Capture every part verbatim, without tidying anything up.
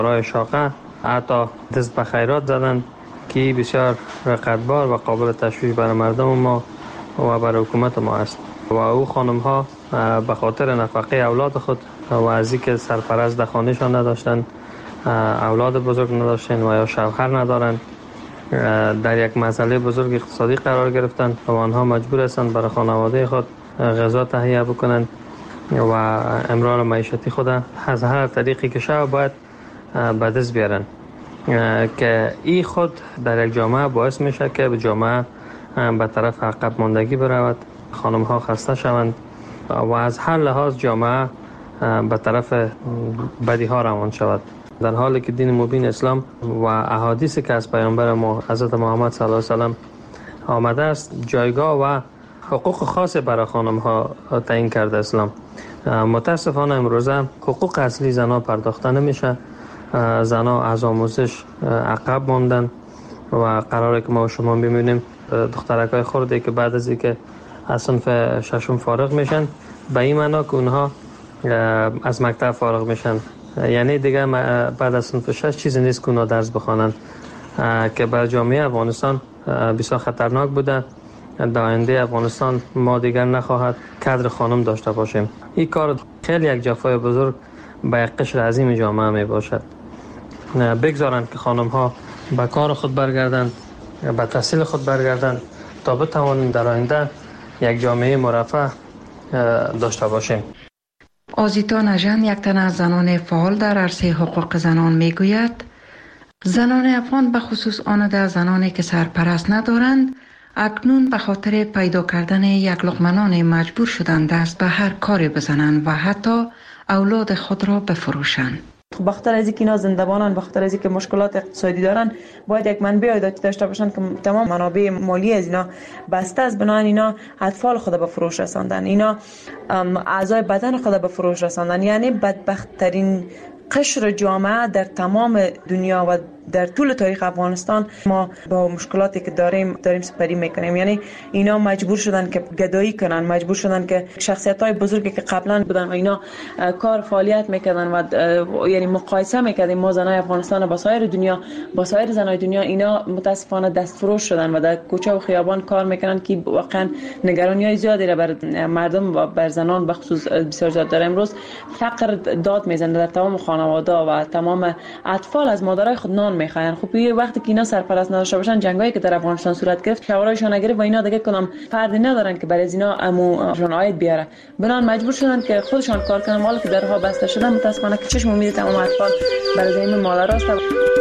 برای شاقه حتی دست به خیرات زدن که بسیار رقتبار و قابل تشویش برای مردم ما و برای حکومت ما است. و او خانم ها به خاطر نفقه اولاد خود و از اینکه سرپرست در خانهشان نداشتن، اولاد بزرگ نداشتن و یا شوهر ندارن، در یک مسئله بزرگ اقتصادی قرار گرفتن و آنها مجبور هستند برای خانواده خود غذا تهیه بکنند و امرار معیشتی خود از هر طریقی که شود باید به دست بیارن که این خود در یک جامعه باعث میشه که به جامعه به طرف عقب ماندگی برود، خانم ها خسته شوند و از هر لحاظ جامعه به طرف بدی ها روان شود. در حالی که دین مبین اسلام و احادیثی که از پیامبر ما حضرت محمد صلی الله علیه و سلم آمده است جایگاه و حقوق خاص برای خانم ها تعیین کرده اسلام. متاسفانه امروزه حقوق اصلی زنها پرداخته نمیشه. زنها از آموزش عقب ماندن و قراره که ما و شما ببینیم دخترکای خردی که بعد از اینکه از صنف ششم فارغ میشن به این معنا که اونها از مکتب فارغ میشن، یعنی دیگه بعد از صنف شش چیزی نیست که اونها درس بخوانند که بر جامعه افغانستان بسیار خطرناک بوده. در آینده افغانستان ما دیگر نخواهد کادر خانم داشته باشیم. این کار خیلی یک جفای بزرگ به یک قشر عظیم جامعه می باشد. بگذارند که خانم ها به کار خود برگردند، به تحصیل خود برگردند تا بتوانیم در آینده یک جامعه مرفه داشته باشیم. آزیتا نژند، یک تن از زنان فعال در عرصه حقوق زنان میگوید زنان افغان به خصوص آن زنانی که سرپرست ندارند اکنون به خاطر پیدا کردن یک لقمه نان مجبور شدند دست به هر کاری بزنند و حتی اولاد خود را بفروشند. بخاطر از اینکه اینا زنده‌بانن، بخاطر از اینکه مشکلات اقتصادی دارن، باید یک منبع عایداتی داشته باشن که تمام منابع مالی از اینا بسته است، بنابراین اینا اطفال خود به فروش رساندن، اینا اعضای بدن خود به فروش رساندن. یعنی بدبخت‌ترین قشر جامعه در تمام دنیا و در طول تاریخ افغانستان ما با مشکلاتی که داریم داریم سپری میکنیم. یعنی اینا مجبور شدن که گدایی کنن، مجبور شدن که شخصیت‌های بزرگی که قبلا بودن و اینا کار فعالیت میکردن و یعنی مقایسه میکردیم ما زنای افغانستان با سایر دنیا، با سایر زنای دنیا، اینا متاسفانه دستفروش شدن و در کوچه و خیابان کار میکنن که واقعا نگرانی‌های زیادی را بر مردم و بر زنان به خصوص بسیار زیاد داره. امروز فقر داد میزنه در تمام خانواده و تمام اطفال از مادرای خود نان میخواین. خب یه وقتی که اینا سرپرست نداشته باشن، جنگایی که در افغانستان صورت گرفت شورایشون نگرفت و اینا دیگه کدام فردی ندارن که برای از اینا اموشون عاید بیاره، بنان مجبور شدن که خودشان کار کنن. حالا که درها بسته شدن متاسفانه که چشم امید تمام اطفال برای زمین مادر است.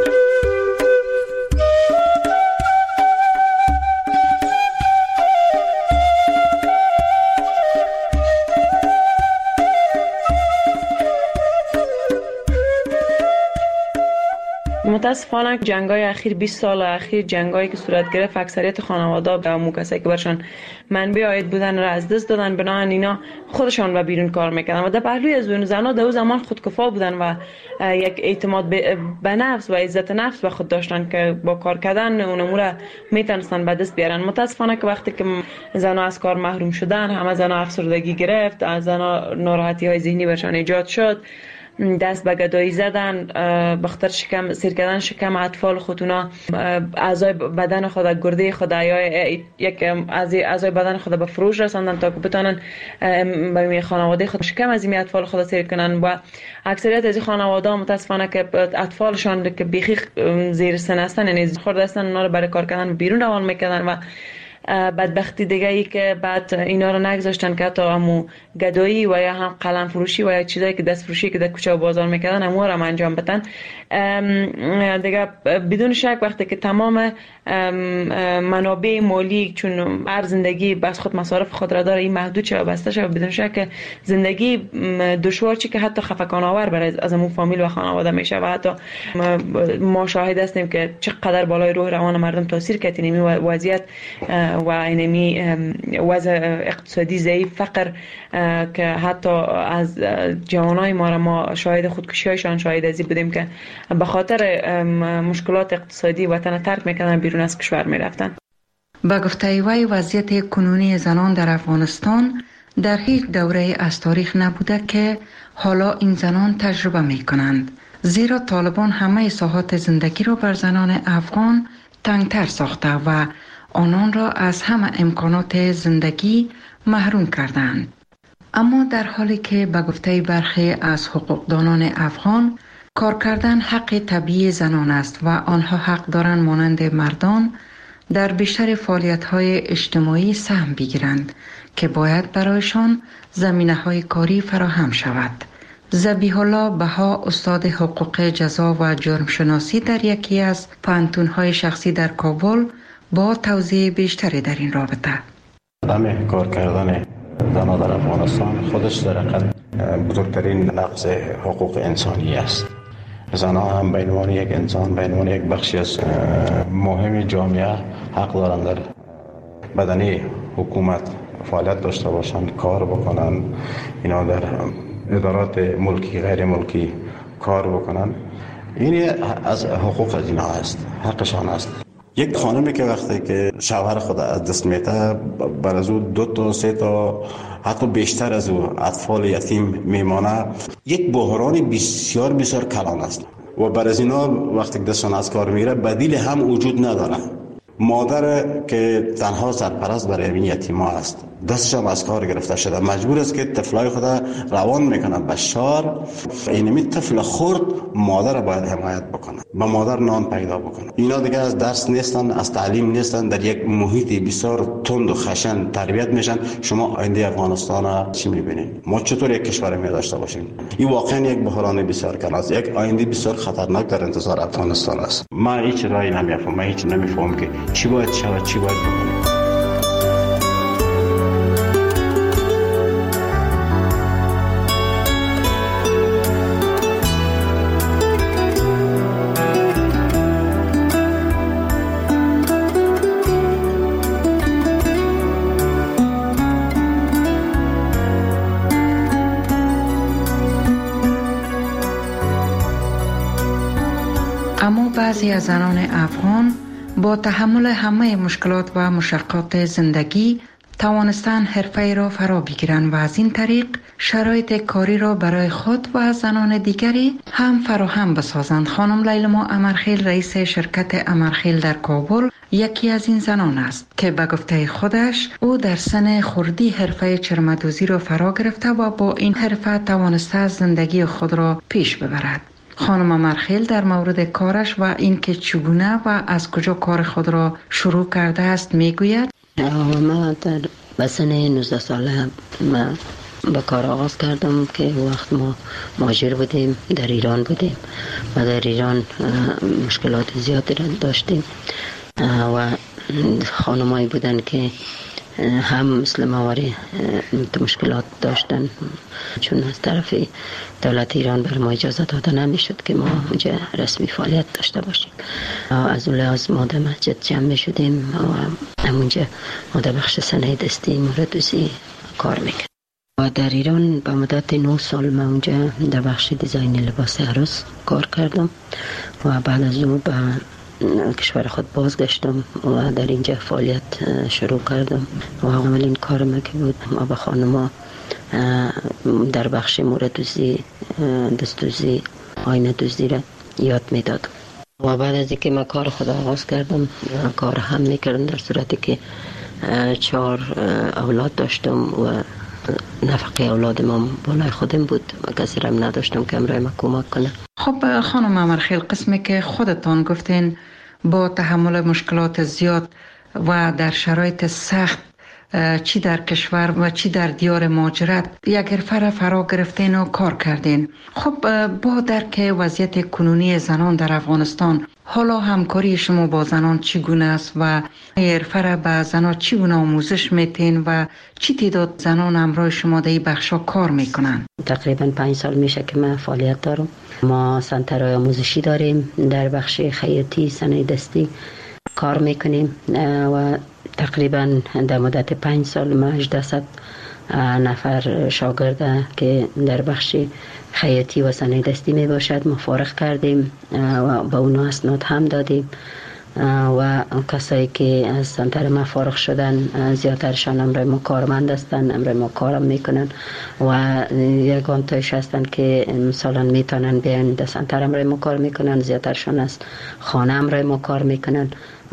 متاسفانه جنگای اخیر بیست سال اخیر جنگایی که صورت گرفت اکثریت خانواده به مو کسایی که برشان منبع عاید بودن را از دست دادن، بنابراین اینا خودشان به بیرون کار میکردن و در پهلوی از اون زنا در اون زمان خودکفا بودن و یک اعتماد به نفس و عزت نفس به خود داشتن که با کار کردن اون امور میتونستن به دست بیارن. متاسفانه که وقتی که زنا از کار محروم شدن، همه زنا افسردگی گرفت، از زنا ناراحتی های ذهنی برشان ایجاد شد، دست به گدایی زدن، بخاطر شکم سیر کردن شکم اطفال خودونا، اعضای بدن خود، گرده خود یا یک اعضای بدن خود به فروش رساندن تا که بتونن به خانواده خود شکم از این اطفال خود سیر کنن. و اکثریت از این خانواده متاسفانه که اطفالشان که بیخی زیر سن هستن، یعنی خرد هستن، اونا رو برای کار کردن بیرون روان میکردن و بدبختی دیگه ای که بعد اینا رو نگذاشتن که حتی همو گدایی و یا هم قلم فروشی و یا چیزایی که دست فروشی که در کوچه و بازار میکردن همو رو انجام بدن. دیگه بدون شک وقتی که تمام منابع مالی چون هر زندگی بس خود مصارف خود را داره این محدود شه و بسته شه، بدون شک زندگی دشوار چی که حتی خفقان آور برای از همون فامیل و خانواده میشه و حتی ما شاهد هستیم که چقدر بالای روح روان مردم تاثیر کرد این وضعیت و اینمی وضع اقتصادی ضعیف، فقر که حتی از جوانای ما را ما شاهد خودکشی‌هایشان شاهد ازی بودیم که به خاطر مشکلات اقتصادی وطن ترک میکردن، بیرون از کشور میرفتن. با گفته وی وضعیت کنونی زنان در افغانستان در هیچ دوره از تاریخ نبوده که حالا این زنان تجربه میکنند زیرا طالبان همه ساحات زندگی را بر زنان افغان تنگتر ساخته و آنان را از همه امکانات زندگی محروم کردند. اما در حالی که به گفته برخی از حقوقدانان افغان کار کردن حق طبیعی زنان است و آنها حق دارند مانند مردان در بیشتر فعالیت‌های اجتماعی سهم بگیرند که باید برایشان زمینه‌های کاری فراهم شود. ذبیح الله بها، استاد حقوق جزا و جرم شناسی در یکی از پانتون‌های شخصی در کابل، با توضیح بیشتری در این رابطه. عدم کار کردن زنان در افغانستان خودش در حقیقت بزرگترین نقض حقوق انسانی است. زنان هم به عنوان یک انسان، به عنوان یک بخشی از مهم جامعه حق دارند در بدنه حکومت فعالیت داشته باشند، کار بکنند، اینا در ادارات ملکی غیر ملکی کار بکنند. این از حقوق از اینا است، حقشان است. یک خانمی که وقتی که شوهر خود از دست میده، بر از او دو تا سه تا حتی بیشتر از او اطفال یتیم میمانه، یک بحران بسیار بسیار کلان است و بر از اینا وقتی دستشان از کار میره بدیل هم وجود نداره. مادر که تنها سرپرست برای این یتیما است، دستش هم از کار گرفته شده، مجبور است که طفلای خود روان میکنه به شار. اینمی طفل خرد مادر باید حمایت بکنه، با مادر نان پیدا بکنه. اینا دیگه از درس نیستن، از تعلیم نیستن، در یک محیط بسیار تند و خشن تربیت میشن. شما آینده افغانستان چی میبینید؟ ما چطور یک کشور می داشته باشیم؟ این واقعا یک بحران بسیار کلان است، یک آینده بسیار خطرناک در انتظار افغانستان است. ما هیچ راهی نمیفهمم، ما هیچ نمیفهمم که چی باید شود، چی باید بکنیم. اما بعضی از زنان افغان با تحمل همه مشکلات و مشقات زندگی توانستن حرفه را فرا بگیرند و از این طریق شرایط کاری را برای خود و زنان دیگری هم فراهم بسازند. خانم لیلما امرخیل، رئیس شرکت امرخیل در کابل، یکی از این زنان است که به گفته خودش او در سن خردی حرفه چرمدوزی را فرا گرفته و با این حرفه توانسته زندگی خود را پیش ببرد. خانم امرخیل در مورد کارش و اینکه چگونه و از کجا کار خود را شروع کرده است میگوید: ما در بسن نوزده ساله ما به کار آغاز کردم که وقت ما مهاجر بودیم، در ایران بودیم و در ایران مشکلات زیادی را داشتیم و خانمایی بودن که هم مثل مواری مشکلات داشتن، چون از طرف دولت ایران بر ما اجازه داده نمیشد که ما اونجا رسمی فعالیت داشته باشیم. از اون لحاظ ما در مسجد جمع می شدیم و همونجا ما در بخش صنایع دستی موردوزی کار میکردیم. و در ایران به مدت نه سال من اونجا در بخش دیزاین لباس عروس کار کردم و بعد از اون به کشور خود بازگشتم و در اینجا فعالیت شروع کردم و اولین کارم که بود ما به خانما در بخش موردوزی، دستوزی، آینه دوزی را یاد میدادم و بعد از اینکه من کار خود آغاز کردم کار هم میکردم، در صورتی که چهار اولاد داشتم و نفقه اولاد ما بالای خودم بود و کسی رم نداشتم که امرای ما کمک کنه. خب خانم امرخیل، قسمی که خودتان گفتین با تحمل مشکلات زیاد و در شرایط سخت چی در کشور و چی در دیار مهاجرت یک حرفه را فرا گرفتین و کار کردین. خب با درک وضعیت کنونی زنان در افغانستان، حالا همکاری شما با زنان چگونه است و حرفه را به زنان چگونه آموزش میتین و چی تعداد زنان همراه شما در این بخشا کار میکنن؟ تقریبا پنج سال میشه که من فعالیت دارم. ما سنترهای آموزشی داریم، در بخش خیاطی، صنایع دستی کار میکنیم و تقریبا در مدت پنج سال ما هجده نفر شاگرده که در بخش خیاطی و صنایع دستی می باشد ما فارغ کردیم و با اونا اسناد هم دادیم و کسایی که از سنتر ما فارغ شدن زیادترشان امروز ما کارمند هستند، امروز ما کارم میکنن و یگان تایش هستند که مثلا میتونن بیان در سنتر امروز ما کار میکنن، زیادترشان از خانه امروز ما کار میکنن.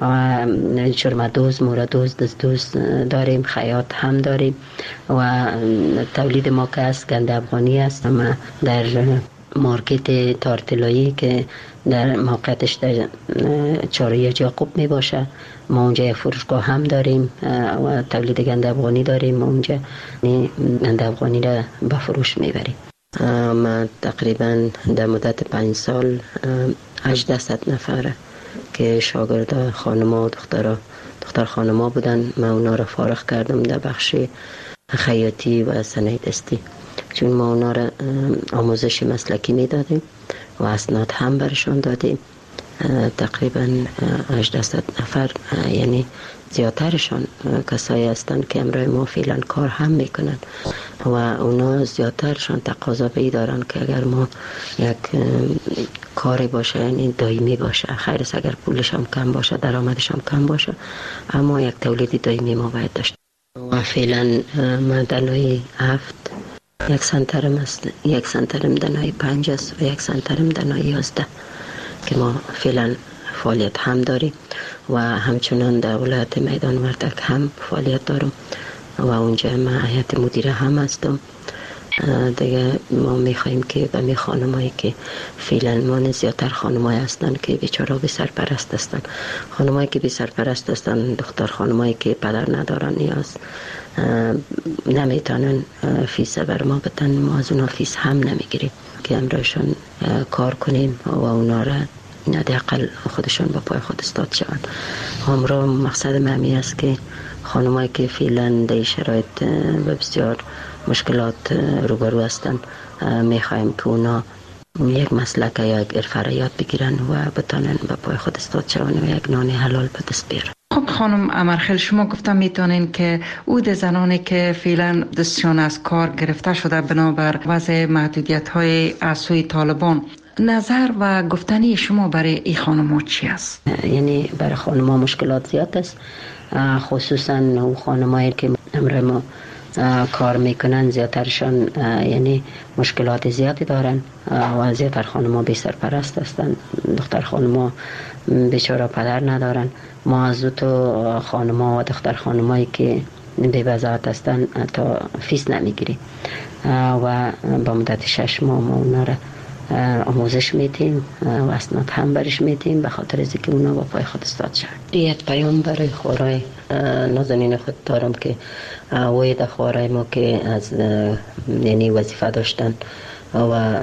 چرمدوز، موردوز، دزدوز داریم، خیاط هم داریم و تولید ما که است گند افغانی است. اما در مارکت تارتلایی که در موقعیتش در چهارراه یعقوب می باشه، ما اونجا یک فروشگاه هم داریم و تولید گند افغانی داریم. ما اونجا گند افغانی را به فروش میبریم. ما تقریبا در مدت پنج سال هجده صد نفره که شاگرد خانما و دخترها دختر خانما بودن، من اونا را فارغ کردم در بخش خیاطی و صنایع دستی، چون ما اونا را آموزش مسلکی میدادیم و اسناد هم برشان دادیم. تقریبا هجده صد نفر، یعنی زیادترشان کسایی هستند که امروز ما فعلا کار هم میکنن و اونا زیادترشان تقاضا بی دارن که اگر ما یک کاری باشه، یعنی دائمی باشه، خیر است اگر پولش هم کم باشه، درآمدش هم کم باشه، اما یک تولید دائمی ما باید داشت. و فعلا ما دنای هفت یک سنترم است، یک سنترم دنای پنج است و یک سنترم دنای یازده که ما فعلا فعالیت هم داریم و همچنان در ولایت میدان وردک هم فعالیت دارم و اونجا ما هیئت مدیره هم هستم. دیگه ما میخوایم که به می خانمایی که فعلا ما زیادتر خانمایی هستن که بیچاره بی سرپرست هستن، خانمایی که بی سرپرست هستن، دختر خانمایی که پدر ندارن، نیاز نمیتونن فیس بر ما بدن، ما از اونا فیس هم نمیگیریم که امروزشان کار کنیم و اونا را حداقل خودشان با پای خود استاد شوند. همراه مقصد مهمی است که خانمایی که فعلا در شرایط بسیار مشکلات روبرو هستند، میخوایم که اونا یک مسلک یا یک حرفه را یاد بگیرن و بتانن با پای خود استاد شوند و یک نان حلال به دست بیارن. خب خانم امرخیل، شما گفتم میتونین که عود زنانی که فعلا دستشان از کار گرفته شده بنابر وضع محدودیت های از سوی طالبان، نظر و گفتنی شما برای این خانم‌ها چی است؟ یعنی برای خانم‌ها مشکلات زیاد است، خصوصا اون خانمایی که امروز ما کار میکنن زیادترشان یعنی مشکلات زیادی دارن و زیادتر خانم‌ها بی سرپرست هستن، دختر خانم‌ها بیچاره پدر ندارن. ما از تو خانم‌ها و دختر خانمایی که بی وضاحت هستن تا فیس نمیگیریم و با مدت شش ماه ما اونا را آموزش میدیم و اسناد هم برش میدیم به خاطر از اینکه اونا با پای خود استاد شد. یک پیام برای خوارای نازنین خود دارم که وید خوارای ما که از یعنی وظیفه داشتن و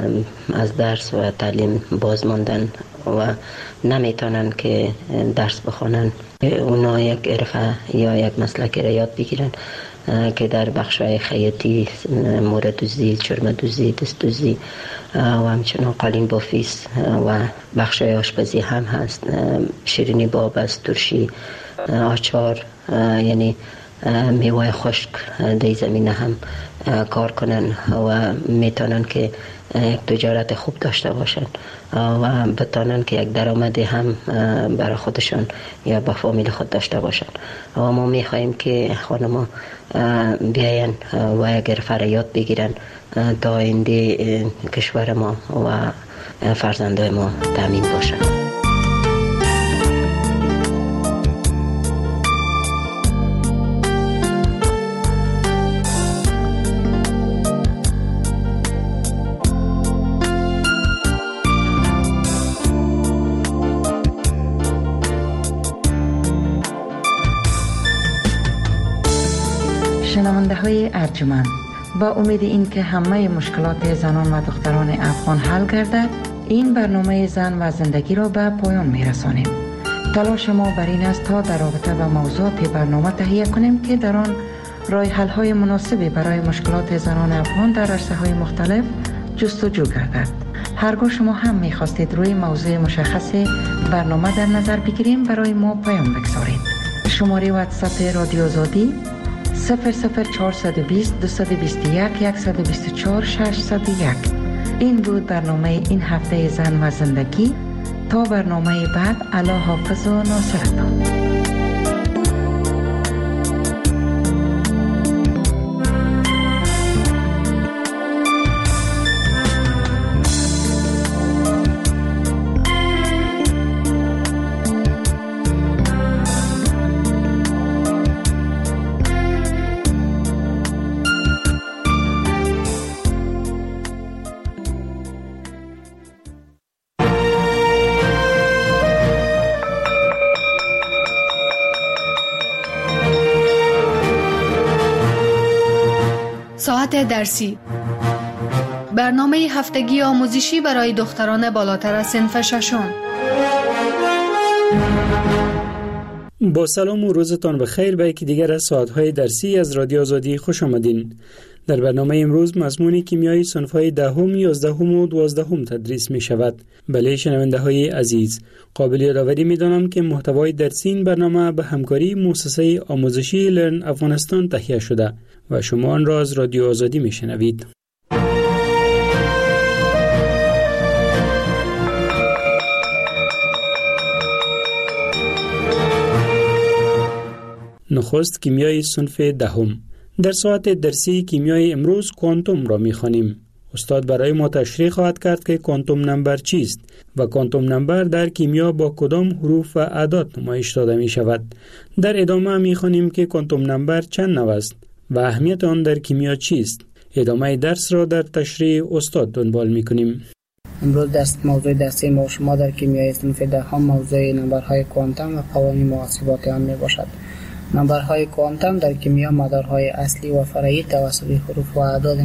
از درس و تعلیم باز ماندن و نمیتونن که درس بخونن، اونا یک حرفه یا یک مسلک را یاد بگیرن که در بخش‌های خیاطی، موردوزی، چرمدوزی، دستدوزی و همچنان قالین بافیس و بخش‌های آشپزی هم هست، شیرینی باب است، ترشی، آچار، یعنی میوه خشک در زمینه هم کار کنن و میتونن که یک تجارت خوب داشته باشن و بتونن که یک درآمدی هم برای خودشان یا با فامیل خود داشته باشن. و ما میخوایم که خانم‌ها بیاین و یک حرفه را یاد بگیرن تا آینده کشور ما و فرزندای ما تامین باشن. شنونده های ارجمند، با امید این که همه مشکلات زنان و دختران افغان حل گردد، این برنامه زن و زندگی را به پایان می رسانیم. تلاش ما بر این است تا در رابطه با موضوعات برنامه تهیه کنیم که در آن راه حل های مناسبی برای مشکلات زنان افغان در عرصه های مختلف جستجو گردد. هرگاه شما هم می خواستید روی موضوع مشخص برنامه در نظر بگیریم، برای ما پیام بگذارید. شماره واتساپ رادیو آزادی صفر صفر چهارصد و بیست دویست و بیست و یک صد و بیست و چهار ششصد و یک. این بود برنامه این هفته زن و زندگی. تا برنامه بعد، الله حافظ و ناصرتان. ساعت درسی، برنامه هفتگی آموزشی برای دختران بالاتر از صنف ششم. با سلام و روزتان بخیر. به یکی دیگر از ساعت‌های درسی از رادیو آزادی خوش آمدین. در برنامه امروز مضمون کیمیای صنف‌های دهم، یازدهم و دوازدهم تدریس می شود. بله شنونده‌های عزیز، قابل یادآوری می‌دانم که محتوای درسی این برنامه به همکاری مؤسسه آموزشی لرن افغانستان تهیه شده و شما آن را از رادیو آزادی می‌شنوید. نخست کیمیای صنف دهم. در ساعت درسی کیمیای امروز کوانتوم را می‌خوانیم. استاد برای ما تشریح خواهد کرد که کوانتوم نمبر چیست و کوانتوم نمبر در کیمیا با کدام حروف و اعداد نمایش داده می شود. در ادامه می‌خوانیم که کوانتوم نمبر چند نوع است و اهمیت آن در کیمیا چیست. ادامه درس را در تشریح استاد دنبال می‌کنیم. امروز درس موضوع درسی ما شما در کیمیای صنف دهم موضوع نمبرهای کوانتوم و قوانین محاسباتی آن میباشد. نمبرهای کوانتوم در کیمیا مدارهای اصلی و فرعی توسط حروف و اعداد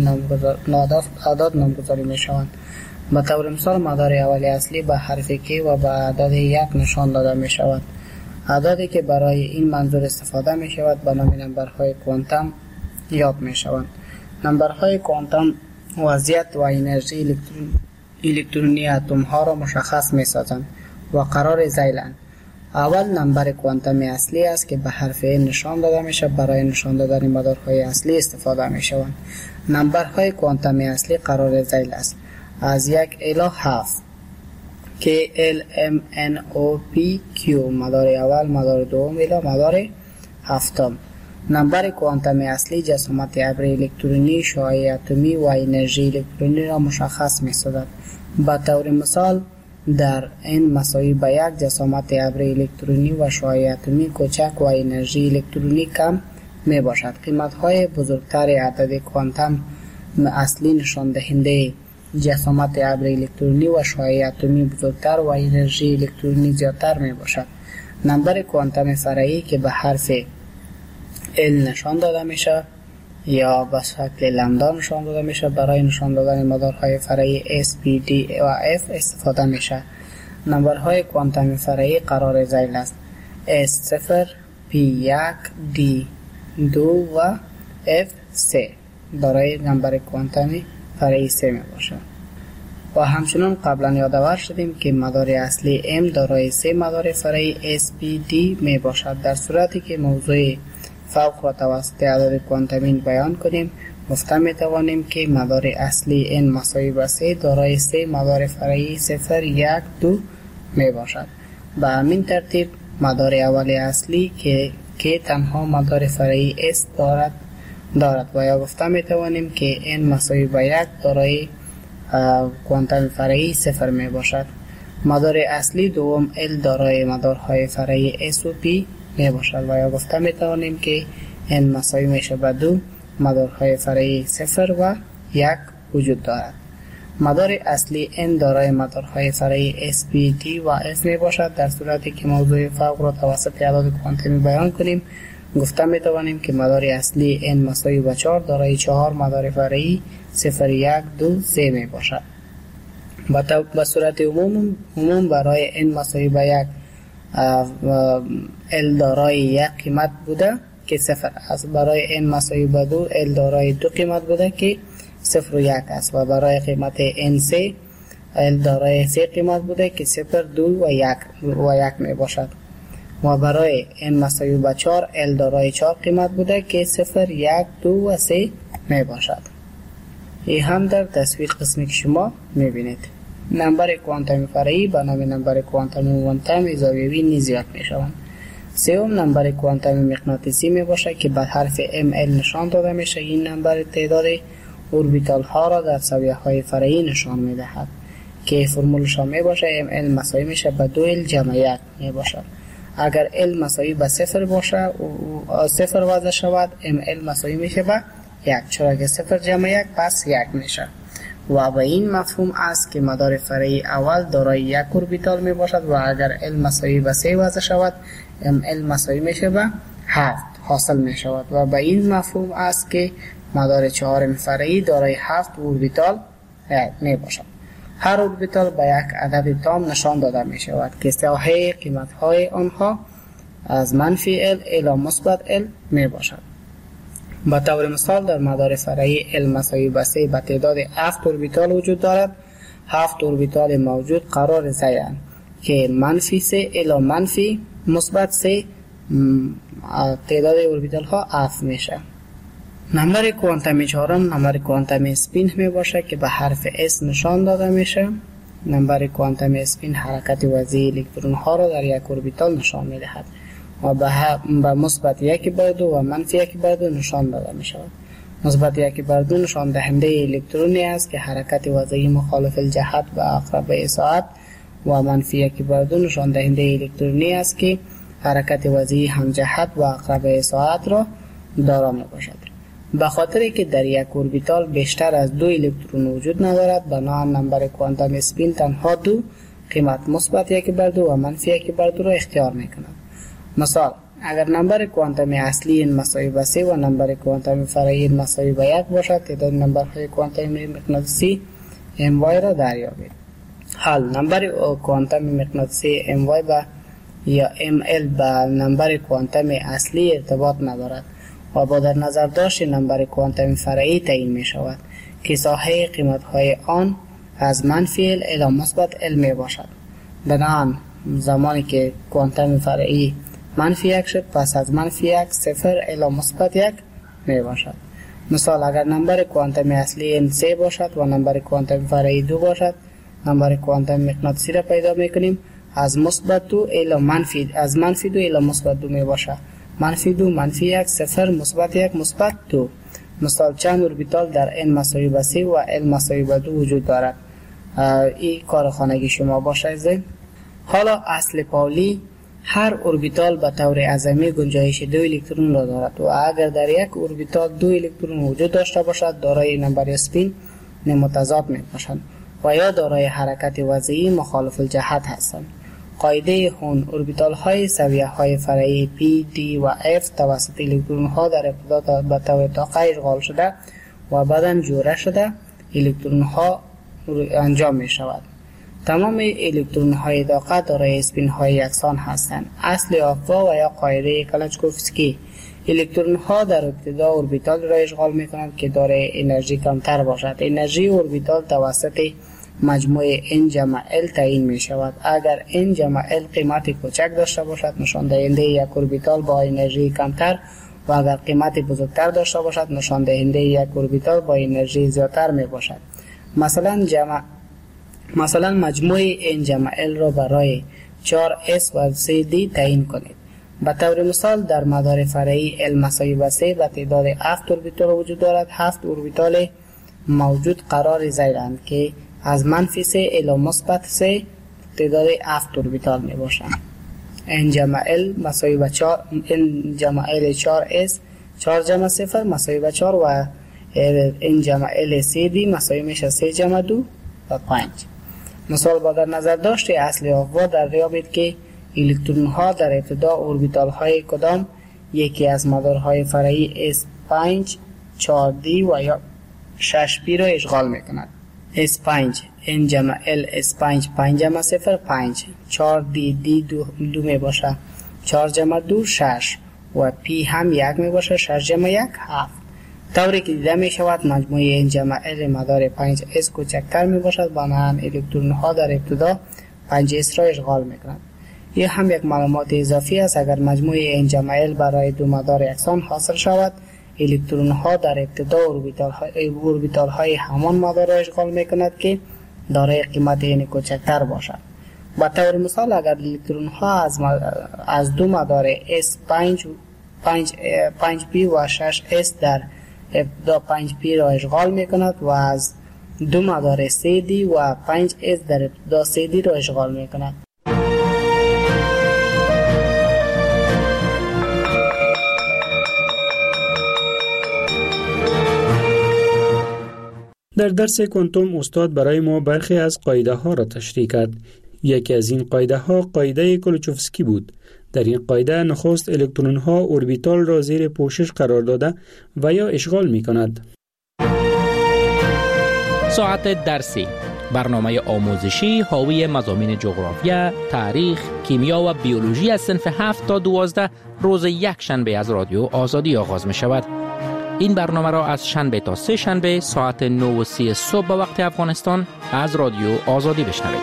اعداد نامگذاری میشوند. به طور مثال مدار اول اصلی به حرف کی و به اعداد یک نشان داده می شود. اعدادی که برای این منظور استفاده می شود به نام نمبرهای کوانتوم یاد می شوند. نمبرهای کوانتوم وضعیت و انرژی الکترون الکترونی اتم ها را مشخص می سازند و قرار ذیلند. اول نمبر کوانتومی اصلی است که به حرف نشان داده می شود. برای نشان دادن مدارهای اصلی استفاده می شوند. نمبرهای کوانتومی اصلی قرار ذیل است از یک الی هفت که L M N O P Q مدار اول، مدار دوم الی مدار هفتم. نمبر کوانتومی اصلی جسامت ابر الکترونی، شعاع اتمی و انرژی الکترونی را مشخص می سازد. به طور مثال در n مساوی به یک جسامت ابر الکترونی و شعاع اتمی کوچک و انرژی الکترونی کم می باشد. قیمت های بزرگتر عدد کوانتوم اصلی نشان دهنده جسامت ابر الکترونی و شعاع اتمی بزرگتر و انرژی الکترونی زیادتر می باشد. نمبر کوانتوم فرعی که به حرف L نشان داده می شود یا به شکل لمدا نشان داده می شود برای نشان دادن مدارهای فرعی S, P, D و F استفاده می شود. نمبرهای کوانتوم فرعی قرار ذیل است. S صفر، P یک، D دو و F سه برای نمبر کوانتومی فرعی سه می باشد. و همچنان قبلا یادآور شدیم که مدار اصلی M دارای سه مدار فرعی S, P, D می باشد. در صورتی که موضوع فوق را توسط عدد کوانتومی بیان کنیم، گفته می توانیم که مدار اصلی n مساوی به سه دارای سه مدار فرعی صفر، یک، دو می باشد. به همین ترتیب مدار اول اصلی که که تنها مدار فرعی s دارد دارد و یا گفته می توانیم که n مساوی به یک دارای کوانتوم فرعی صفر می باشد. مدار اصلی دوم L دارای مدارهای فرعی s و p می باشد و یا گفته می توانیم که n مساوی میشه به دو مدارهای فرعی صفر و یک وجود دارد. مدار اصلی n دارای مدارهای فرعی S, P, D و F می باشد. در صورتی که موضوع فوق را توسط اعداد کوانتومی بیان کنیم، گفته می توانیم که مدار اصلی n مساوی به چهار دارای چهار مدار فرعی صفر، یک، دو، سه می باشد. به صورت عموم عموم برای n مساوی به یک L دارای یک قیمت بوده که صفر است. برای n مساوی به دو L دارای دو قیمت بوده که صفر و یک است و برای قیمت n سه L دارای سه قیمت بوده که صفر، دو و یک و یک می باشد. و برای n مساوی به چهار L دارای چهار قیمت بوده که صفر، یک، دو و سه می باشد. این هم در تصویر قسمی که شما می بینید. نمبر کوانتومی فرعی به نام نمبر کوانتومی موانتوم زاویه‌ای نیز یاد می شوند. سوم نمبر کوانتومی مغناطیسی می باشد که به حرف ام ال نشان داده میشه. این نمبر تعداد اوربیتال ها را در زاویه های فرعی نشان می دهد که فرمولش می باشه ام ال مساوی میشه به دو ال جمع یک می باشد. اگر ال مساوی به صفر باشه و صفر وضع شود ام ال مساوی میشه به یک، چرا که صفر جمع یک پس یک میشه. و به این مفهوم است که مدار فرعی اول دارای یک اوربیتال می باشد و اگر ال مساوی به سه وضع شود ام ال مساوی میشه به هفت حاصل می شود. و به این مفهوم است که مدار چهارم فرعی دارای هفت اوربیتال می باشد. هر اوربیتال به یک عدد تام نشان داده می شود که ساحه قیمت های آنها از منفی ال الی مثبت ال می باشد. به طور مثال در مدار فرعی ال مساوی به سه به تعداد هفت اوربیتال وجود دارد. هفت اوربیتال موجود قرار زیان که منفی سه الی منفی مثبت سه تعداد اوربیتال ها هفت میشه. نمبر کوانتومی چهارم نمبر کوانتومی اسپین می باشه که به حرف اس نشان داده میشه. نمبر کوانتومی اسپین حرکت وضعی الکترون ها را در یک اوربیتال نشان می دهد و به مثبت یک بر دو و منفی یک بر دو نشان داده می شود. مثبت یک بر دو نشان دهنده الکترونی است که حرکت وضعی مخالف الجهت به عقربه ساعت و منفی یک بر دو نشان دهنده الکترونی است که حرکت وضعی همجهت و عقربه ساعت را دارا می باشد. به خاطر که در یک اوربیتال بیشتر از دو الکترون وجود ندارد بنابراین نمبر کوانتوم اسپین تنها دو قیمت مثبت یک بر دو و منفی یک بر دو را اختیار می کند. مثال اگر نمبر کوانتومی اصلی مساوی به سه و نمبر کوانتومی فرعی مساوی به یک باشد تعداد نمبرهای کوانتومی مغناطیسی ام وای را دریابید. حال نمبر کوانتومی مغناطیسی ام وای با یا ام ال به نمبر کوانتومی اصلی ارتباط ندارد و با در نظر داشت نمبر کوانتومی فرعی تعیین می شود که ساحه قیمت های آن از منفی ال الی مثبت ال می باشد. بنابراین زمانی که کوانتومی فرعی منفی یک شد پس از منفی یک صفر الی مثبت یک می باشد. مثال اگر نمبر کوانتومی اصلی n سه باشد و نمبر کوانتومی فرعی دو باشد نمبر کوانتومی مغناطیسی را پیدا می کنیم از مثبت دو الی منفی از منفی دو الی مثبت دو می باشد. منفی دو منفی یک صفر مثبت یک مثبت دو. مثال چند اوربیتال در n مساوی به سه و l مساوی به دو وجود دارد. این کار خانگی شما باشه. حالا اصل پاولی هر اوربیتال به طور اعظمی گنجایش دو الکترون را دارد و اگر در یک اوربیتال دو الکترون وجود داشته باشد دارای نمبر اسپین متضاد می باشند و یا دارای حرکت وضعی مخالف الجهت هستند. قاعده هون اوربیتال های سویه های فرعی P, D و F توسط الکترون ها در ابتدا به طور طاقه اشغال شده و بعداً جوره شده الکترون ها انجام می شود. تمام الکترون های طاقه دارای اسپین های یکسان هستند. اصل آفوا و یا قاعده کلاشکوفسکی الکترون ها در ابتدا اوربیتال را اشغال می کنند که دارای انرژی کمتر باشد. انرژی اوربیتال توسط مجموع n جمع l تعیین می شود. اگر n جمع l قیمت کوچک داشته باشد نشان دهنده یک اوربیتال با انرژی کمتر و اگر قیمت بزرگتر داشته باشد نشان دهنده یک اوربیتال با انرژی زیادتر می باشد. مثلا جمع مثلا مجموع n جمع l را برای چهار اس و سه دی تعیین کنید. به طور مثال در مدار فرعی l مساوی به سه و تعداد هفت اوربیتال وجود دارد. هفت اوربیتال موجود قرار زیرند که از منفی سه الی مثبت سه تعداد هفت اوربیتال می باشند. n جمع l مساوی به چهار n جمع l چهار اس چهار جمع صفر مساوی به چهار و n جمع l سه دی مساوی میشه سه جمع دو و پنج. مثال با در نظر داشته اصل آفوا دریابید که الکترون ها در ابتدا اوربیتال های کدام یکی از مدارهای فرعی اس پنج چهار دی و یا شش پی را اشغال می کند. اس پنج n جمع l اس پنج پنج جمع صفر پنج چهار دی دی دو, دو می باشه چهار جمع دو شش و پی هم یک می باشه شش جمع یک هفت. طوری که دیده می شود مجموع n جمع l مدار پنج اس کوچکتر می باشد بنابراین الکترون ها در ابتدا پنج اس را اشغال می کنند. این هم یک معلومات اضافی است. اگر مجموع n جمع l برای دو مدار یکسان حاصل شود الکترون ها در ابتدا اوربیتال های اوربیتال های همان مدار را اشغال می کند که دارای قیمت این کوچکتر باشد. به طور مثال اگر الکترون ها از از دو مدار S پنج پنج پی و شش اس در ابتدا پنج پی را اشغال می کند و از دو مدار سه دی و پنج اس در ابتدا سه دی را اشغال می کند. در درس کوانتوم استاد برای ما برخی از قاعده ها را تشریح کرد. یکی از این قاعده ها قاعده کلوچوفسکی بود. در این قاعده نخست الکترون ها اوربیتال را زیر پوشش قرار داده و یا اشغال می کند. ساعت درسی، برنامه آموزشی حاوی مضامین جغرافیا، تاریخ، کیمیا و بیولوژی از صنف هفت تا دوازده روز یک شنبه از رادیو آزادی آغاز می شود. این برنامه را از شنبه تا سه شنبه ساعت نه و سی صبح به وقت افغانستان از رادیو آزادی بشنوید.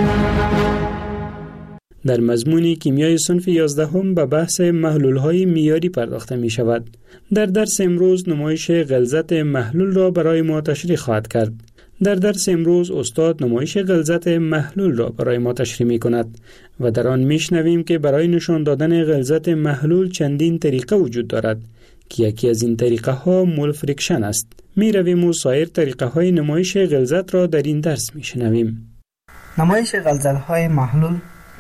در مضمون کیمیای صنف یازدهم به بحث محلول‌های معیاری پرداخته می شود. در درس امروز نمایش غلظت محلول را برای ما تشریح خواهد کرد. در درس امروز استاد نمایش غلظت محلول را برای ما تشریح می کند و در آن می شنویم که برای نشان دادن غلظت محلول چندین طریقه وجود دارد که یکی از این طریقه ها مول فریکشن است. می رویم و سایر طریقه های نمایش غلظت را در این درس می شنویم. نمایش غلظت های محلول.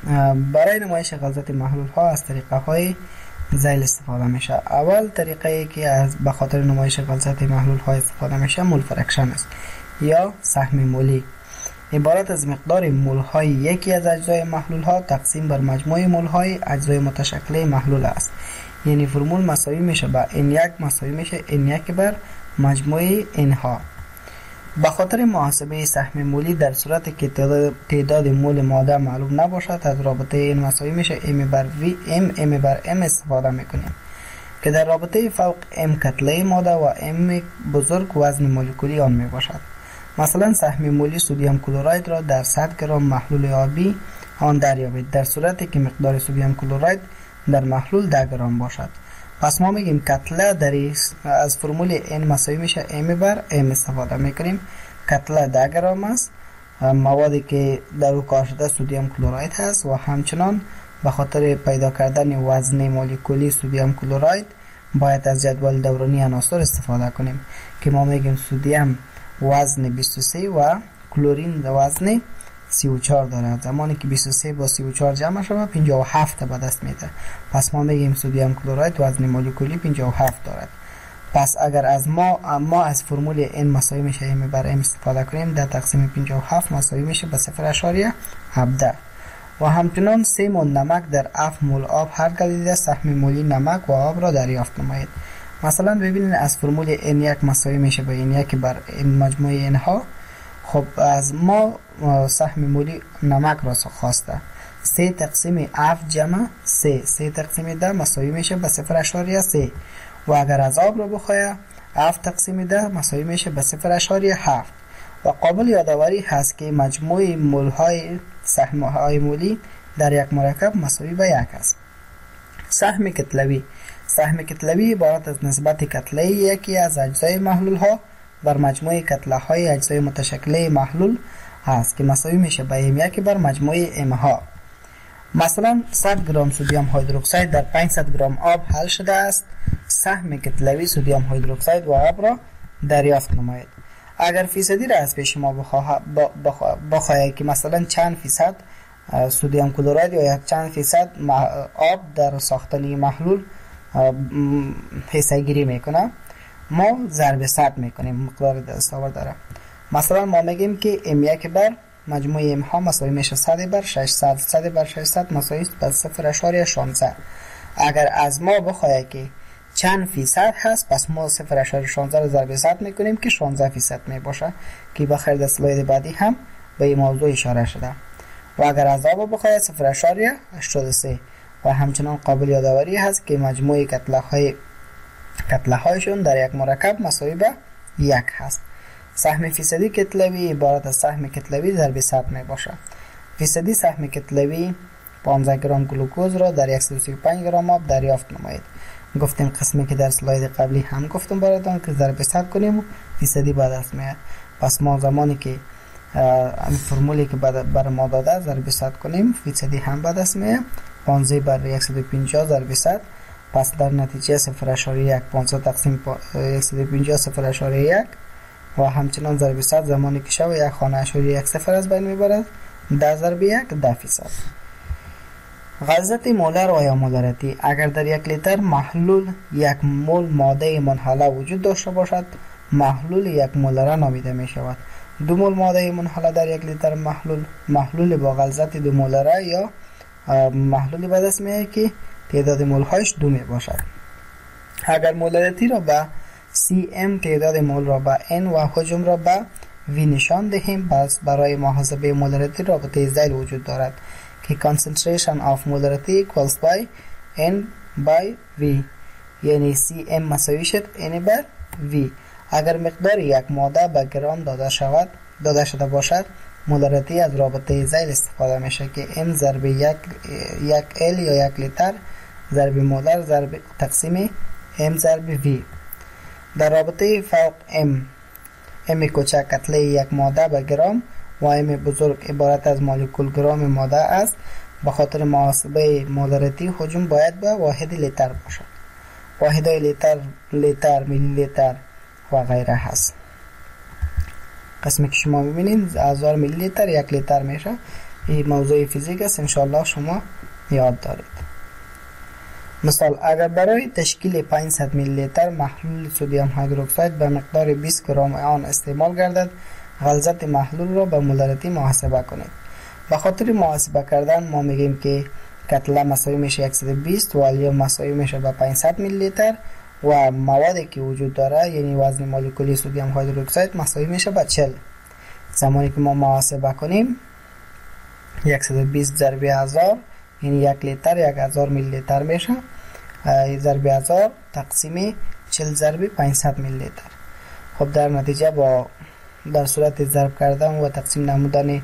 برای نمایش غلظت محلول ها از طریقه های ذیل استفاده میشه. اول طریقه ای که از به خاطر نمایش غلظت محلول ها استفاده میشه مول فرکشن است یا سهم مولی. عبارت از مقدار مول های یکی از اجزای محلول ها تقسیم بر مجموع مول های اجزای متشکل محلول است. یعنی فرمول مساوی میشه با ان یک مساوی میشه ان یک بر مجموع ان ها. به خاطر محاسبه سهم مولی در صورتی که تعداد مول ماده معلوم نباشد از رابطه این مساوی میشه ام بر وی ام ام بر ام استفاده میکنیم که در رابطه فوق ام کتله ماده و ام بزرگ وزن مولکولی آن میباشد. مثلا سهم مولی سدیم کلراید را در صد گرم محلول آبی آن دریابید در صورتی که مقدار سدیم کلراید در محلول ده گرم باشد. پس ما میگیم کتله در از فرمول n مساوی میشه m بر m استفاده میکنیم. کتله ده گرم است. موادی که در او کار شده سدیم کلراید هست و همچنان به خاطر پیدا کردن وزن مولکولی سدیم کلراید باید از جدول دورانی عناصر استفاده کنیم که ما میگیم سدیم وزن بیست و سه و کلورین وزن سی و چهار دارد. زمانی که بیست و سه با سی و چهار جمع شود پنجاه و هفت به دست میده. پس ما میگیم سدیم کلراید وزن مولکولی پنجاه و هفت دارد. پس اگر از ما ما از فرمول n مساوی میشه m بر m استفاده کنیم ده تقسیم پنجاه و هفت مساوی میشه به صفر اشاریه هفده. و همچنان سه مول نمک در هفت مول آب هر گردیده سهم مولی نمک و آب را دریافت نمایید. مثلا ببینید از فرمول n یک مساوی میشه به n یک بر n مجموع n ها. خب از ما سهم مولی نمک را خواسته. سه تقسیم هفت جمع سه سه تقسیم ده مساوی میشه به صفر اشاریه سه و اگر از آب را بخواهی هفت تقسیم ده مساوی میشه به صفر اشاریه هفت. و قابل یادآوری هست که مجموع مول های سهم های مولی در یک مرکب مساوی به یک است. سهم کتلوی. سهم کتلوی عبارت از نسبت کتله یکی از اجزای محلول ها بر مجموع کتله های اجزای متشکل محلول هست که مساوی میشه به ام یک بر مجموع ام ها. مثلا صد گرم سدیم هیدروکسید در پانصد گرم آب حل شده است. سهم کتلوی سدیم هیدروکسید و آب را دریافت نمایید. اگر فیصدی را از پیش ما بخواهید که مثلا چند فیصد سدیم کلراید یا یک چند فیصد آب در ساختن محلول حصه گیری میکنه ما ضرب صد میکنیم مقدار دستاورد داره. مثلا ما میگیم که ام یک بر مجموع ام ها مساوی میشه صد بر ششصد. صد بر ششصد مساوی به صفر اشاریه شانزده. اگر از ما بخواهد که چند فیصد هست پس ما صفر اشاریه شانزده رو ضرب صد میکنیم که شانزده فیصد میباشه که بخیر در اسلاید بعدی هم به این موضوع اشاره شده. و اگر از آب بخواهد صفر اشاریه هشتاد و سه. و همچنان قابل یادآوری هست که مجموع کتله های کتله هایشون در یک مرکب مساوی به یک هست. سهم فیصدی کتلوی عبارت از سهم کتلوی ضرب صد می باشه. فیصدی سهم کتلوی پانزده گرم گلوکوز را در صد و سی و پنج گرم آب دریافت نمایید. گفتیم قسمی که در اسلاید قبلی هم گفتم براتون که ضرب صد کنیم و فیصدی به دست میاد. پس ما زمانی که این فرمولی که بر ما داده ضرب صد کنیم فیصدی هم به دست میاد. پانزده بر صد و پنجاه ضرب صد، پس در نتیجه صفر اشاریه یک پانزده تقسیم صد و پنجاه صفر اشاریه یک و همچنان ضرب صد زمانی که شو یک خانه اشاریه یک صفر از بین میبرد. ده ضرب یک ده فیصد. غلظت مولر و یا مولارتی: اگر در یک لیتر محلول یک مول ماده منحله وجود داشته باشد محلول یک مولره نامیده می شود. دو مول ماده منحله در یک لیتر محلول محلول با غلظت دو مولره یا محلولی به دست می آید که تعداد مول هایش دو می باشد. اگر مولارتی را به سی ام، تعداد مول را به N و حجم را به V نشان دهیم، پس برای محاسبه مولارتی رابطه ذیل وجود دارد که concentration of molarity equals by N by V، یعنی سی ام مساوی شد N بر V. اگر مقدار یک ماده به گرام داده شود داده شده باشد مولارتی از رابطه ذیل استفاده میشه که M ضرب یک یک L یا یک لیتر ضرب مولر ضرب تقسیم M ضرب V. در رابطه فوق M M کوچک کتله یک ماده به گرام و M بزرگ عبارت از مولکول گرام ماده است. به خاطر محاسبه مولارتی حجم باید به واحد لیتر باشد. واحدهای لیتر لیتر میلی لیتر و غیره هست. قسمی که شما میبینید هزار میلی لیتر یک لیتر میشه. این موضوع فیزیک است، انشالله شما یاد دارید. مثال: اگر برای تشکیل پانصد میلی لیتر محلول سدیم هیدروکساید به مقدار بیست گرم آن استعمال گردد غلظت محلول را به مولارتی محاسبه کنید. به خاطر محاسبه کردن ما میگیم که کتله مساوی میشه صد و بیست و الیوم مساوی میشه به پانصد میلی لیتر و موادی که وجود داره یعنی وزن مولکولی سدیم هیدروکساید مساوی میشه به چهل. زمانی که ما محاسبه کنیم صد و بیست ضرب هزار یعنی یک لیتر یک هزار میلی لیتر میشه. ضرب هزار تقسیم چهل ضرب پانصد میلی لیتر. خب در نتیجه با در صورت ضرب کردن و تقسیم نمودن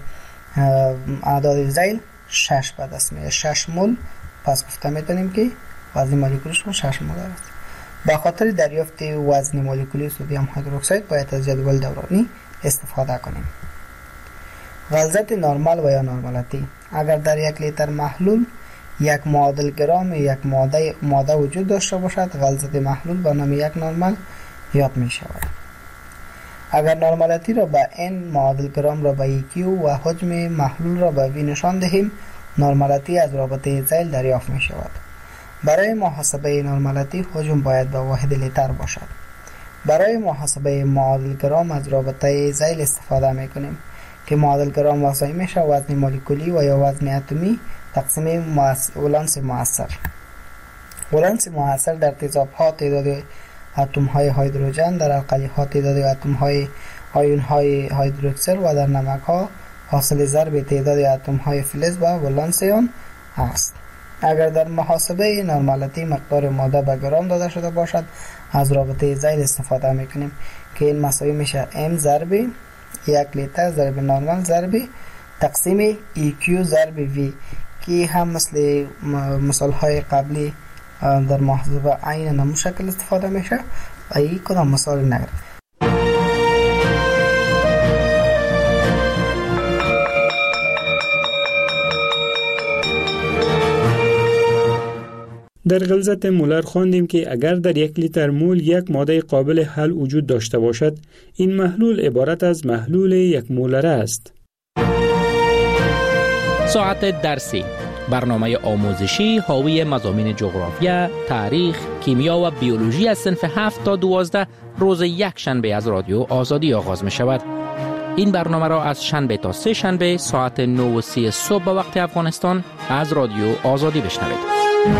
اعداد ذیل شش به دست میاد. شش مول. پس گفته میتونیم که وزن مولکولیش شش مول است. به خاطر دریافت وزن مولکولی سدیم هیدروکساید باید از جدول دورانی استفاده کنیم. غلظت نرمال و یا نرمالتی: اگر در یک لیتر محلول یک معادل گرام یک ماده ماده وجود داشته باشد غلظت محلول با نام یک نرمال یاد می شود. اگر نرمالتی را به N، معادل گرام را به Q و حجم محلول را به V نشان دهیم نرمالتی از رابطه ذیل دریافت می شود. برای محاسبه نرمالتی حجم باید به واحد لیتر باشد. برای محاسبه معادل گرام از رابطه ذیل استفاده می کنیم که معادل گرام واسه میشه وزن مولکولی و یا وزن اتمی تقسیم ولانس مؤثر. ولانس مؤثر در تیزاب ها تعداد اتم های هیدروژن، در القلی ها تعداد اتم های آیون های هیدروکسل و در نمک ها حاصل ضرب تعداد اتم های فلز و ولانس آن است. اگر در محاسبه نرمالتی مقدار ماده به گرام داده شده باشد از رابطه ذیل استفاده میکنیم که این مساوی میشه M ضرب یک لیتر ضرب نرمال ضرب تقسیم ای کیو ضرب وی که هم مثل مثال های قبلی در محاسبه عین نمو شکل استفاده میشه و این کدام مثال نگرد. در غلظت مولر خواندیم که اگر در یک لیتر مول یک ماده قابل حل وجود داشته باشد این محلول عبارت از محلول یک مولره است. ساعت درسی، برنامه آموزشی حاوی مضامین جغرافیا، تاریخ، کیمیا و بیولوژی از صنف هفت تا دوازده روز یک شنبه از رادیو آزادی آغاز می شود. این برنامه را از شنبه تا سه شنبه ساعت نه و سی صبح به وقت افغانستان از رادیو آزادی بشنوید.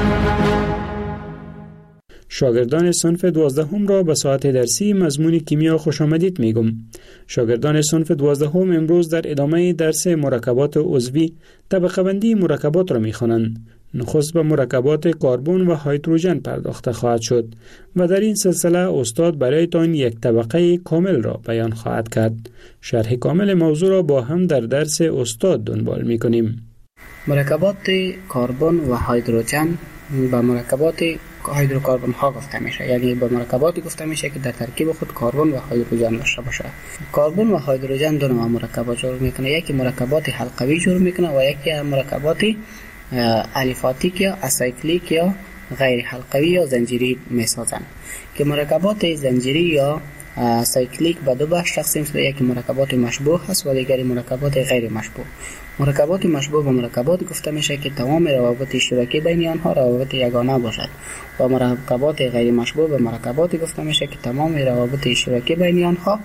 شاگردان صنف دوازدهم را به ساعت درسی مضمون کیمیا خوش آمدید میگم. شاگردان صنف دوازدهم امروز در ادامه درس مرکبات عضوی طبقه بندی مرکبات را میخوانند. نخست به مرکبات کربن و هیدروژن پرداخته خواهد شد و در این سلسله استاد برایتان یک طبقه کامل را بیان خواهد کرد. شرح کامل موضوع را با هم در درس استاد دنبال میکنیم. مرکبات کربن و هیدروژن به مرکبات هیدروکربن ها گفته میشه، یعنی به مرکباتی گفته میشه که در ترکیب خود کربن و هیدروژن داشته باشه. کربن و هیدروژن دو نوع مرکبات جور میکنه، یکی مرکبات حلقوی جور میکنه و یکی مرکبات الیفاتیک یا اسایکلیک یا غیر حلقوی یا زنجیری میسازن. که مرکبات زنجیری یا سایکلیک به دو بخش تقسیم شده، یکی مرکبات مشبوه هست و دیگری مرکبات غیر مشبوه. مرکبات مشبوه به مرکبات گفته میشه که تمام روابط اشتراکی بین آنها روابط یگانه باشد و مرکبات غیر مشبوه به مرکبات گفته میشه که تمام روابط اشتراکی بین آنها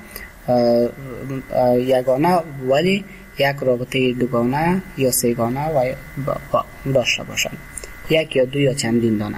یگانه ولی یک رابطه دوگانه یا سه‌گانه و داشته باشند، یک یا دو یا چندین دانه.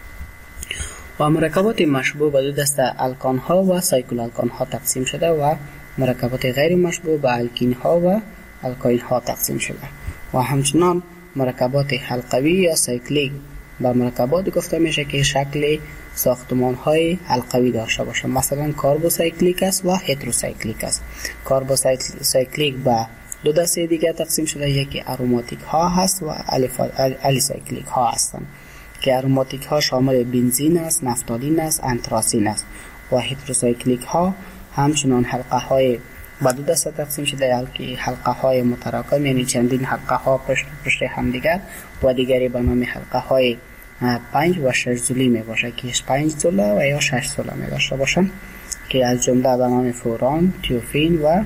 و مرکبات مشبوه به دو دسته الکان ها و سایکل الکان ها تقسیم شده و مرکبات غیر مشبوه به الکین ها و الکاین ها تقسیم شده. و همچنان مرکبات حلقوی یا سایکلیک به مرکبات گفته میشه که شکل ساختمان های حلقوی داشته باشه، مثلا کاربوسایکلیک است و هتروسایکلیک است. کاربوسایکلیک به دو دسته دیگه تقسیم شده، یکی اروماتیک ها هست و الیسایکلیک ها هستند که اروماتیک ها شامل بنزین است، نفتالین است، انتراسین است. و هتروسایکلیک ها همچنان حلقه های با دو دسته تقسیم شده، که حلقه های متراکم یعنی چندین حلقه ها پشت پشت هم دیگر و دیگری به نام حلقه های پنج و شش زولی می باشه که پنج زوله و یا شش زوله می داشته باشن، که از جمله به نام فوران، تیوفین و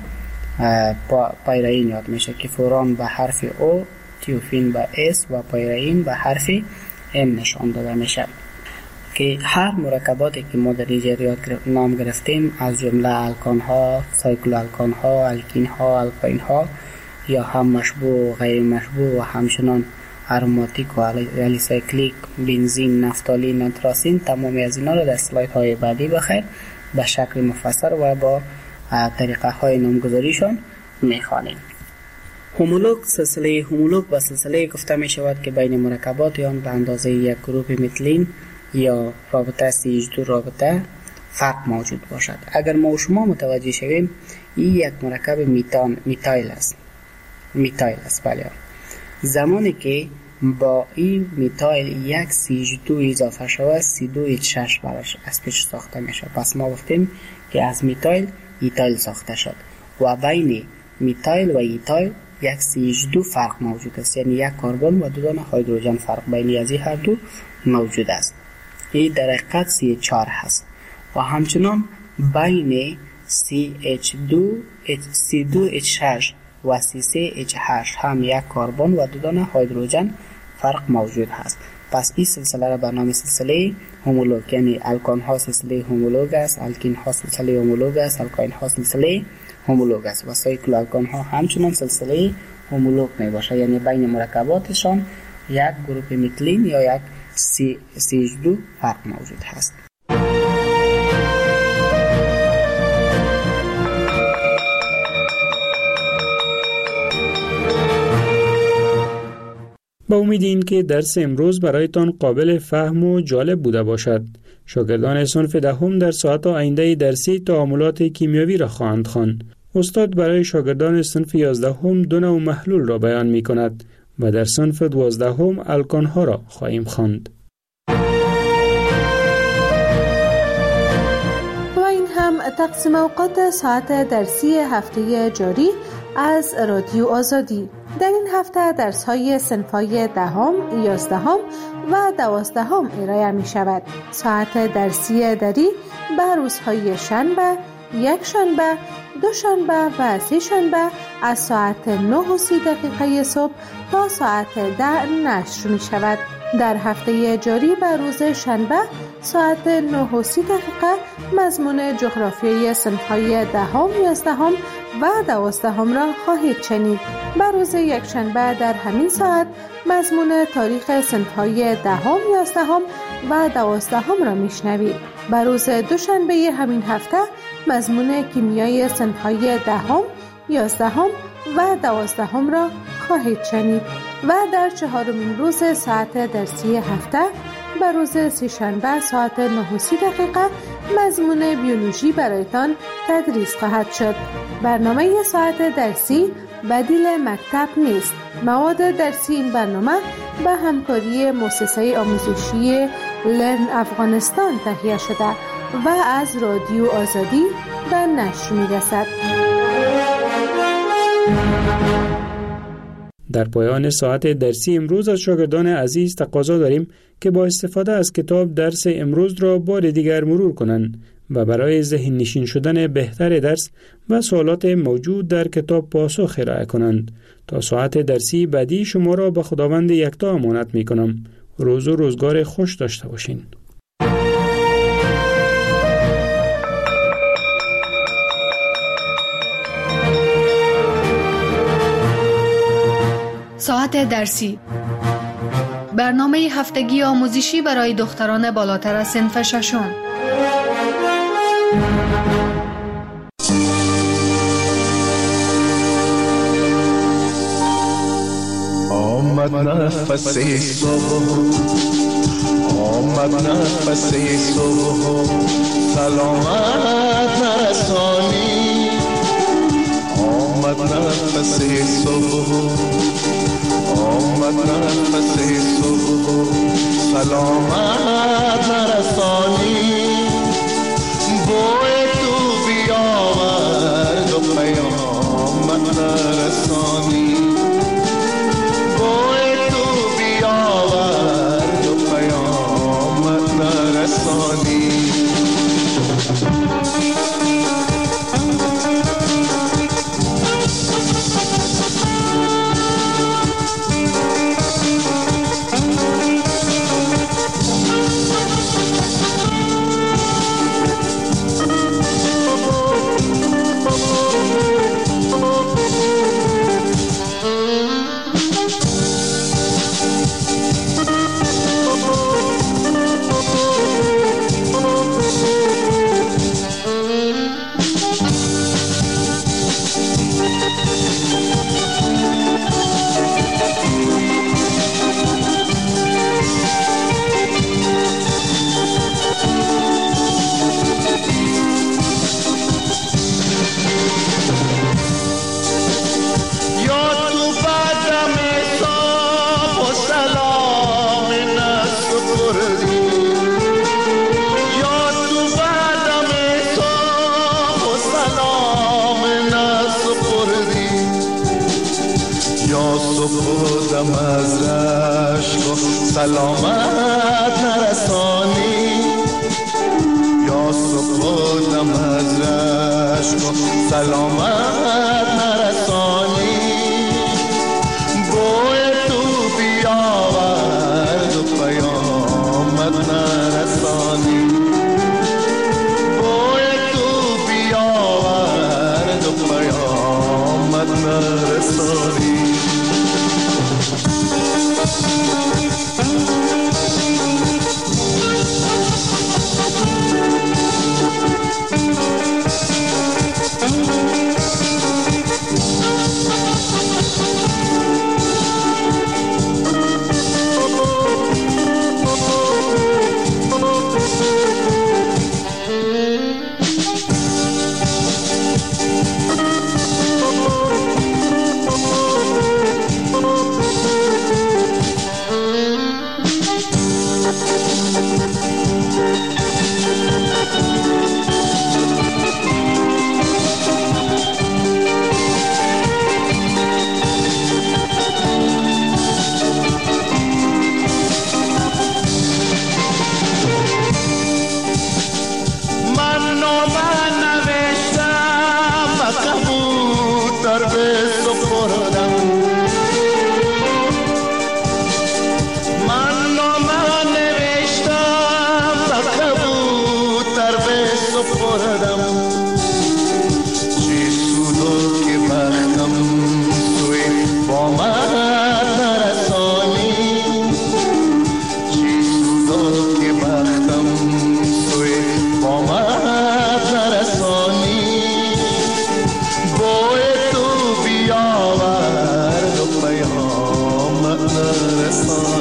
پایرین یاد میشه که فوران به حرف او، تیوفین به اس و پایرین به حرف ام نشان داده میشه. که هر مرکباتی که ما در اینجا نام گرفتیم از جمله الکان ها، سایکل الکان ها، الکین ها، الکاین ها یا هم مشبوه و غیر مشبوه و همچنان اروماتیک و الیسایکلیک، بنزین، نفتالین، انتراسین، تمامی از اینا رو در اسلاید های بعدی بخیر به شکل مفصل و با طریقه های نامگذاریشان میخوانیم. هومولوگ، سلسله هومولوگ و سلسله گفته می شود که بین مرکبات آن به اندازه یک گروپ متلین یا رابطه سی اچ دو رابطه فرق موجود باشد. اگر ما و شما متوجه شویم این یک مرکب میتان میتایل است. میتایل است بله. زمانی که با این میتایل یک سی اچ دو اضافه شود سی دو اچ شش براش از پیش ساخته میشه. پس ما گفتیم که از میتایل ایتایل ساخته شد و بین میتایل و ایتایل یک سی اچ دو فرق موجود است، یعنی یک کربن و دو دانه هیدروژن فرق بین از این هر دو موجود است. این در حقیقت سی اچ چهار هست. و همچنان بین سی اچ دو سی دو اچ شش و سی سه اچ هشت هم یک کربن و دو دانه هیدروژن فرق موجود هست. پس این سلسله را به نام سلسله هومولوگ، یعنی الکان ها سلسله هومولوگ است، الکین ها سلسله هومولوگ است، الکاین ها سلسله هومولوگ است و سایکل الکان ها همچنان سلسله هومولوگ می باشه، یعنی بین مرکباتشان یک گروپ متلین یا یک سی اچ دو فرق موجود هست. با امید این که درس امروز برایتان قابل فهم و جالب بوده باشد. شاگردان صنف دهم در ساعت آینده درسی تعاملات کیمیاوی را خواهند خواند. استاد برای شاگردان صنف یازدهم دو نوع محلول را بیان می کند و در صنف دوازدهم الکان ها را خواهیم خواند. و این هم تقسیم اوقات ساعت درسی هفته جاری از رادیو آزادی. در این هفته درس های صنف‌های دهم، یازدهم و دوازدهم ارائه می شود. ساعت درسی دری به روزهای شنبه، یک شنبه، دو شنبه و سه شنبه از ساعت نه و سی دقیقه صبح تا ساعت ده نشر می شود. در هفته جاری به روز شنبه ساعت نه و سی دقیقه مضمون جغرافیای صنف‌های دهم، یازدهم و دوازدهم را خواهید شنید. به روز یک شنبه در همین ساعت مضمون تاریخ صنف‌های دهم، یازدهم و دوازدهم را میشنوید. به روز دوشنبه همین هفته مضمون کیمیای صنف‌های دهم، یازدهم و دوازدهم را خواهید شنید و در چهارمین روز ساعت درسی هفته به روز سه‌شنبه ساعت نه و سی دقیقه مضمون بیولوژی برایتان تدریس خواهد شد. برنامه ساعت درسی بدیل مکتب نیست. مواد درسی این برنامه به همکاری مؤسسه آموزشی لرن افغانستان تهیه شده و از رادیو آزادی به نشر می‌رسد. در پایان ساعت درسی امروز از شاگردان عزیز تقاضا داریم که با استفاده از کتاب درس امروز را بار دیگر مرور کنند و برای ذهن نشین شدن بهتر درس و سوالات موجود در کتاب پاسخ ارائه کنند. تا ساعت درسی بعدی شما را به خداوند یکتا امانت می کنم. روز و روزگار خوش داشته باشین. ساعت درسی، برنامه هفتگی آموزشی برای دختران بالاتر از صنف ششم. آمد نفس صبح، آمد نفس صبح، سلامت نرسانی. آمد نفس صبح، آمد نفس صبح، سلامت نرسانی. بوی تو بیاورد و پیامت نرسانی. بوی تو بیاورد و پیامت نرسانی. سلامت نرسانی. یا صبح دم از رشک و سلامت نرسانی. بوی تو بیاورد و پیامت نرسانی. بوی تو بیاورد و پیامت نرسانی. Sun.